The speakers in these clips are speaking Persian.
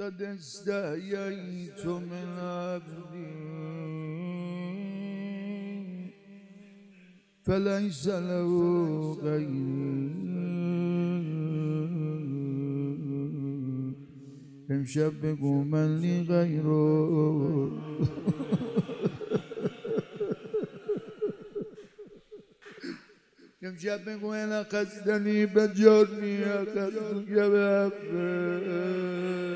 قد استحييت من عبدي فليس له غيري. امشب بگو من لی غیره. امشب بگو انا قصدنی بجرنی قصدک بعفو.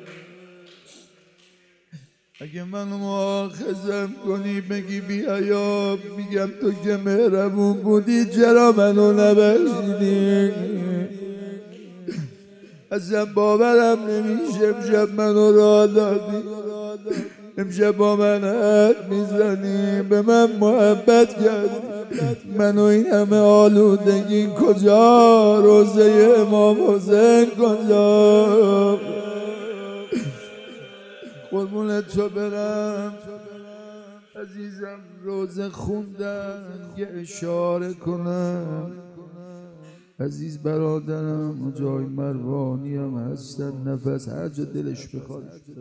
اگه من مؤاخذم کنی بگی بیا، میگم تو که مهربون بودی چرا منو نبخشیدی؟ اصلا باورم نمیشه امشب منو راه دادی، امشب با من حرف میزنی، به من محبت کردی. منو این همه آلودگی کجا؟ روزه امام حسین کجا؟ قربونت تو برم عزیزم. روزه خوندن یه اشاره کنم، عزیز برادرم جای مروانی هم هستن، نفس هر جا دلش بخواد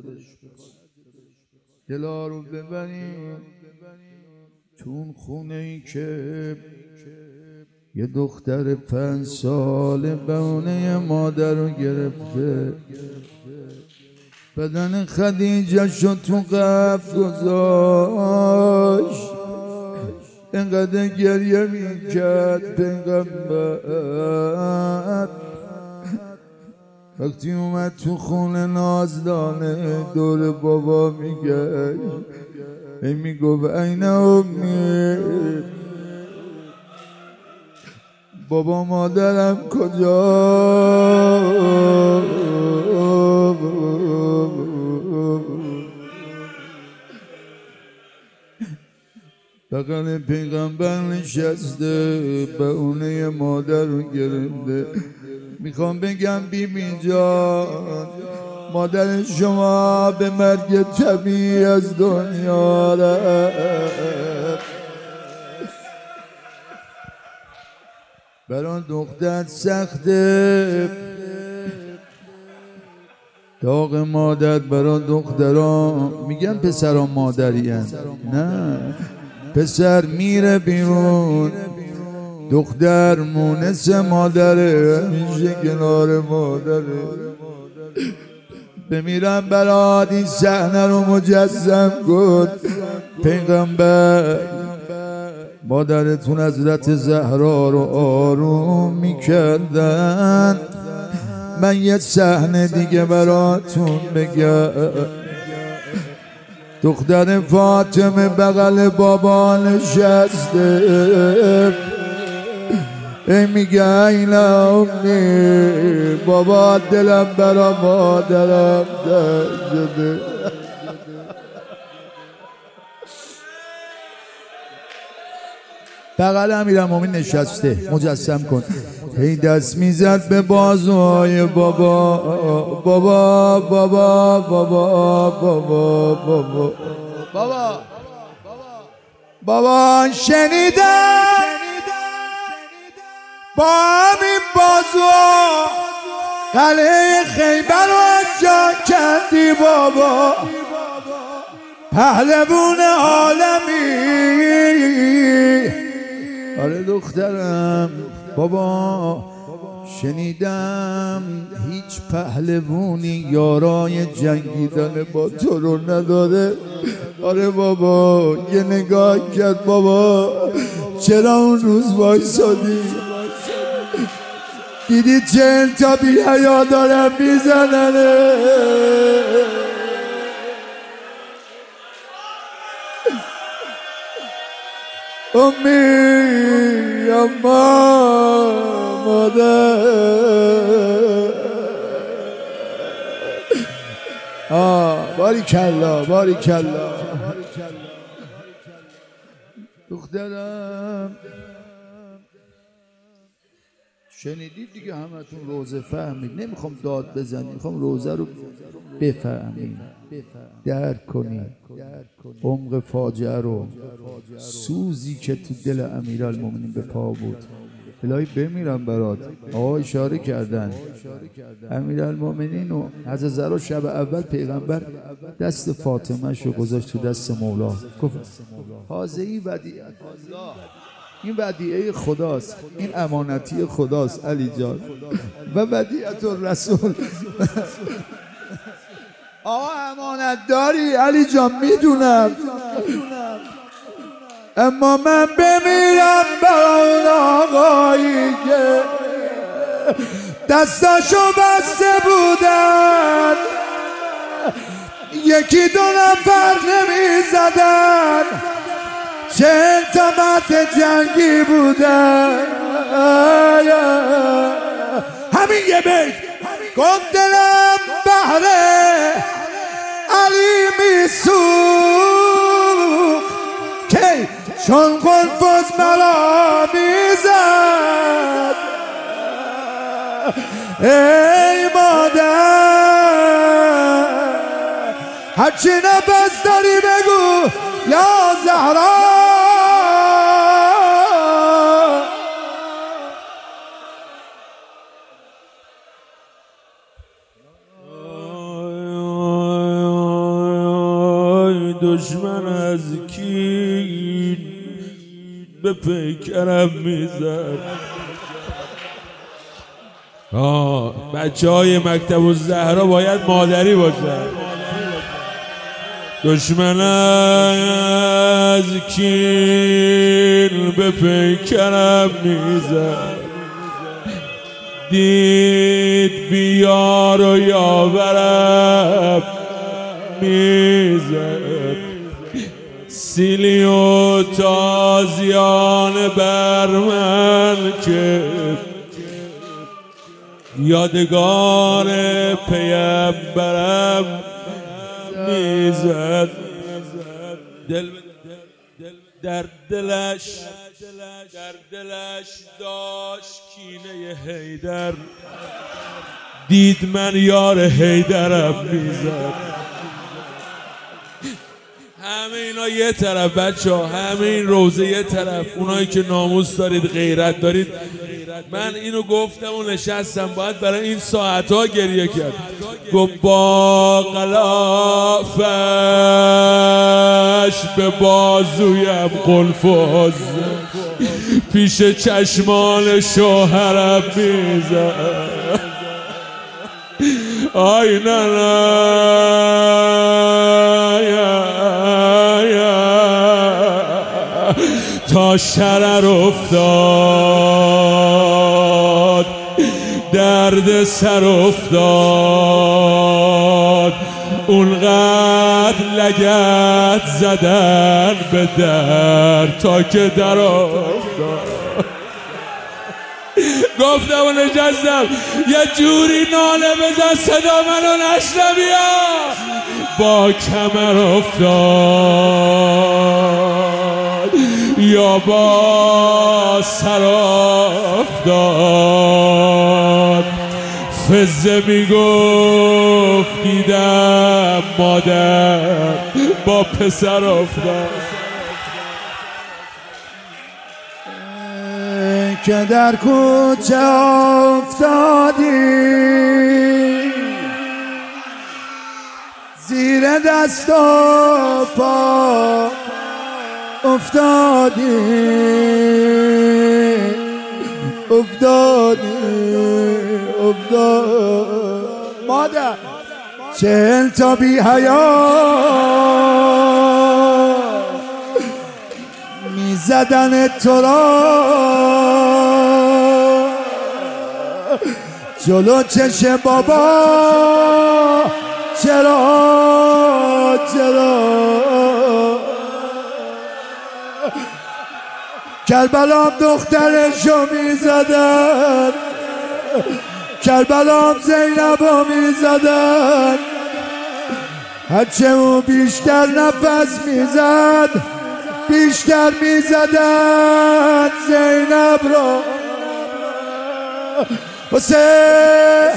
دلا رو ببریم تو اون خونه ای که یه دختر 5 ساله بهونه مادر رو گرفته، بدن خدیجه شد تو قف گذاشت، اینقدر گریه میکرد پیغمبر. وقتی اومد تو خونه نازدانه دور بابا میگشت، ای میگفت این امی، بابا مادرم کجا؟ بغل پیغمبر نشسته بهونه مادر رو گرفته. میخوام بگم بیبی جان، مادر شما به مرگ طبیعی از دنیا رفت. برای دختر سخته داغ مادر، برای دختران میگن پسران مادری هست، نه پسر میره بیرون، دختر مونس مادره، همیشه کنار مادره. بمیرم برات این صحنه رو مجسم کن پیغمبر. مادرتون حضرت زهرا رو آروم میکردن. من یه صحنه دیگه براتون بگم. دختر فاطمه بغل بابا نشسته، ای میگه این امی، بابا دلم برا مادرم درد شده. بغل امیرالمومنین نشسته، مجسم کن، هی دست میزد به بازوهای بابا، بابا بابا بابا بابا بابا بابا بابا. شنیدم با همین بازوها قلعه خیبر رو از جا کندی بابا، پهلوون عالمی. آره دخترم بابا، شنیدم هیچ پهلوونی یارای جنگیدن با تو رو نداره. آره بابا، یه نگاه کرد بابا، چرا اون روز وایسادی؟ دیدی 40 تا بی حیا دارن میزننه. امی، اما، مادر. باریکلا باریکلا. دخترم شنیدید دیگه، همتون روزه فهمید. نمیخوام داد بزنیم، میخوام روزه رو بفهمیم، درک کنیم عمق فاجعه رو، سوزی که تو دل امیرالمومنین به پا بود. الهی بمیرم برات. آقا اشاره کردن امیرالمومنین و حضرت زهرا شب اول پیغمبر دست فاطمه شو گذاشت تو دست مولا، گفت هازهی ودیعت الله، این ودیعه خداست، این امانتی خداست علی جان و ودیعت الرسول. آقا امانت داری علی جان میدونم، اما من بمیرم برای اون آقایی که دستاشو بسته بودن، یکی دو نفر نمی زدن، 40 تا مرد جنگی بودن. همین یه بیت گفت دلم بهره علی میسوخت که چون قنفذ مرا میزد. ای مادر هرچی نفس داری بگو یا زهرا. دشمن از کین به پیکرم میزد. بچه های مکتب الزهرا باید مادری باشن. دشمن از کین به پیکرم میزد، دید بیار و یاورم میزد. سیلی و تازیان بر من که یادگار پیمبرم میزد. در دلش داشت کینه حیدر، دید من یار حیدرم میزد. همه اینا یه طرف بچه ها، همه این روزه یه طرف، اونایی که ناموس دارید غیرت دارید. من اینو گفتم و نشستم، باید برای این ساعت ها گریه کرد. گفت با غلافش به بازویم قلفاز، پیش چشمان شوهرم میزد. آی تا شرر افتاد، درد سر افتاد، اونقدر لگت زدن به در تا که در افتاد. گفتم و نشستم یه جوری ناله بزن صدا منو نشنوی. با کمر افتاد یا با سر افتاد، فزه میگفت دیدم مادر با پسر افتاد. که در کوچه افتادی، زیر دست و پا افتادی، مادر 40 تا بی حیا میزدن تو را جلو چشم بابا. چرا کربلام دخترشو میزدن، کربلام زینبو میزدن، هرچه اون بیشتر نفس میزد بیشتر میزدن زینب رو. حسین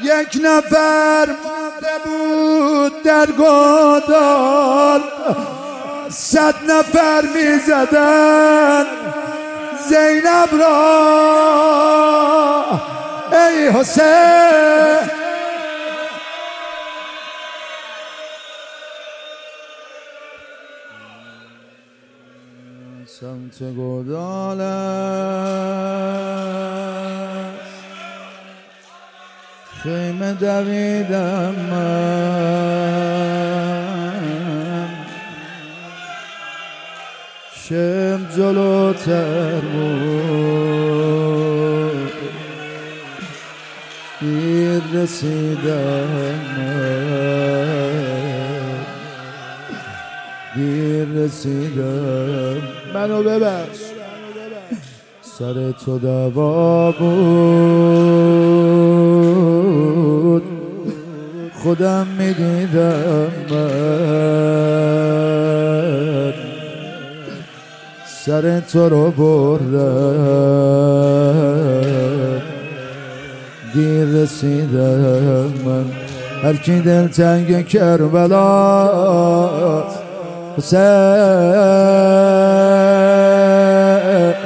یک نفر مانده بود در گودال، 100 نفر می زدن زینب را. ای حسین سمت گودال است، خیمه دویدم من، شم جلوتر بود دیر رسیدم من، دیر رسیدم. منو ببخش، سر تو دوا بود خودم میدیدم من، سر تو رو بردم دیر رسیدم من. هر کی دلتنگ کربلاست حسین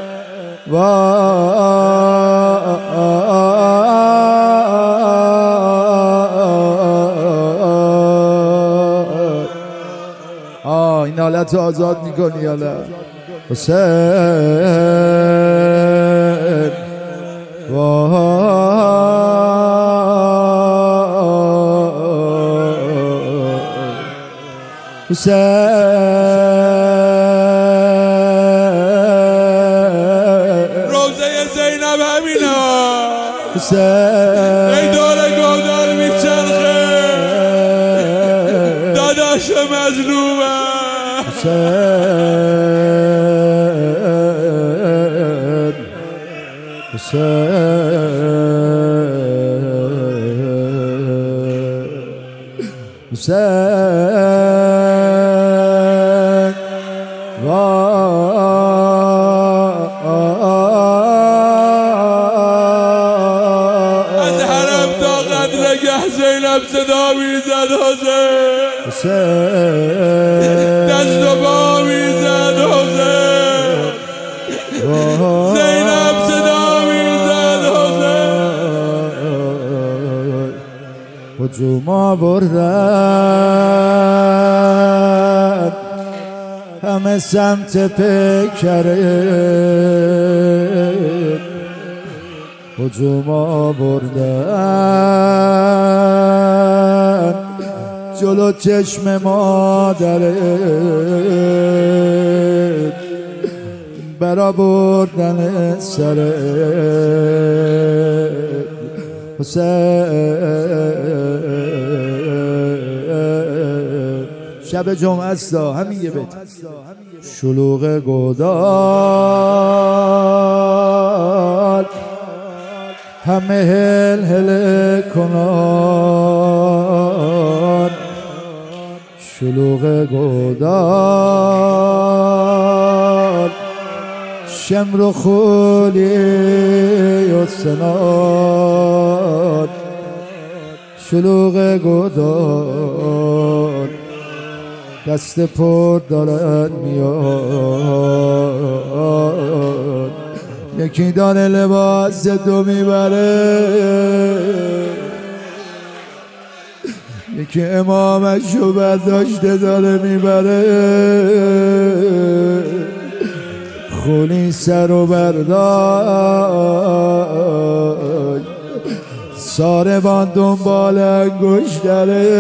این حالت آزاد میکنی حالا حسین روزه زینب همینه حسین ای داره گودال میچرخه داداش مظلومه حسین حسین از حرم تا قدرگه زینب صدا میزد حسین، دست و پا میزد حسین، زینب صدا میزد حسین. هجوم آوردن همه سمت پیکره، هجوم آوردن جلو چشم مادره، برا بردن سره حسین. شب جمعه است همین یه بیت. شلوغ گودال همه هل هل کنان، شلوغ گودال شمر و خولی و سنان، شلوغ گودال دست پر دارد میاد، یکی داره لباس دو میبره، یکی امامش رو برداشته داره میبره، خونی سر و برداشت ساربان دنبال انگشتره،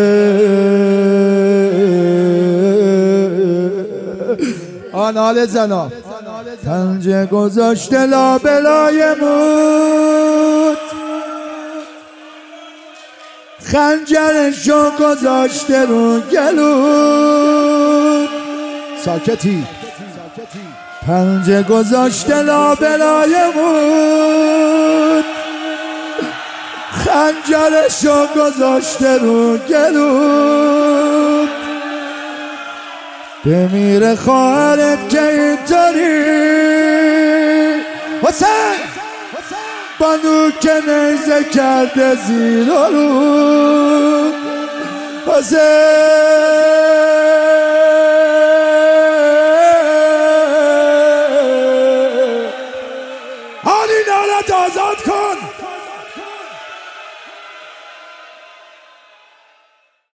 آنال زنا پنجه گذاشته لابلای موت، خنجرشو گذاشته رو گلوت. ساکتی. پنجه گذاشته لابلای موت، خنجرشو گذاشته رو گلوت. بمیره خواهرت که اینطوری حسین بانو که نیزه کرده زیر رو حالی نالت آزاد کن